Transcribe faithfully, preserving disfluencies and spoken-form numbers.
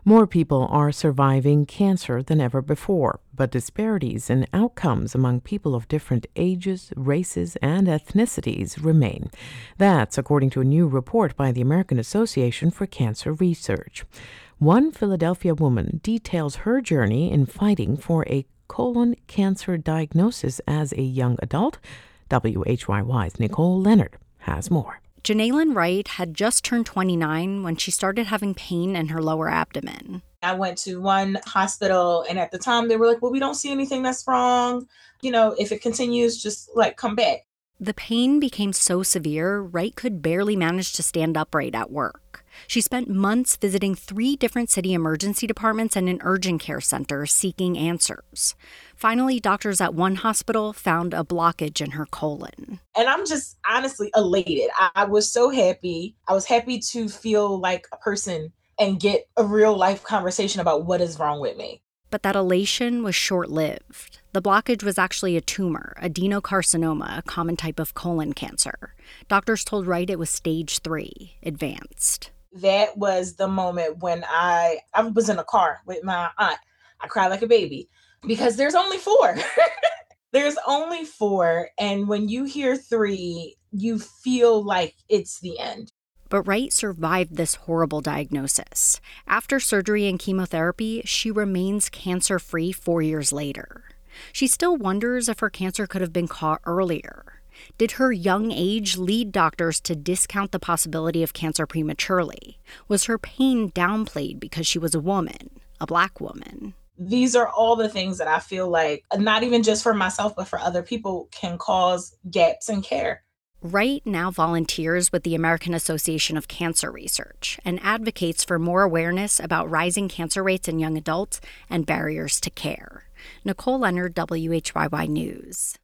More people are surviving cancer than ever before, but disparities in outcomes among people of different ages, races, and ethnicities remain. That's according to a new report by the American Association for Cancer Research. One Philadelphia woman details her journey in fighting for a colon cancer diagnosis as a young adult. W H Y Y's Nicole Leonard has more. Janaylin Wright had just turned twenty-nine when she started having pain in her lower abdomen. I went to one hospital, and at the time they were like, well, we don't see anything that's wrong. You know, if it continues, just like come back. The pain became so severe, Wright could barely manage to stand upright at work. She spent months visiting three different city emergency departments and an urgent care center seeking answers. Finally, doctors at one hospital found a blockage in her colon. And I'm just honestly elated. I, I was so happy. I was happy to feel like a person and get a real life conversation about what is wrong with me. But that elation was short-lived. The blockage was actually a tumor, adenocarcinoma, a common type of colon cancer. Doctors told Wright it was stage three, advanced. That was the moment when I, I was in a car with my aunt. I cried like a baby because there's only four. There's only four. And when you hear three, you feel like it's the end. But Wright survived this horrible diagnosis. After surgery and chemotherapy, she remains cancer-free four years later. She still wonders if her cancer could have been caught earlier. Did her young age lead doctors to discount the possibility of cancer prematurely? Was her pain downplayed because she was a woman, a Black woman? These are all the things that I feel like, not even just for myself, but for other people, can cause gaps in care. Wright now volunteers with the American Association of Cancer Research and advocates for more awareness about rising cancer rates in young adults and barriers to care. Nicole Leonard, W H Y Y News.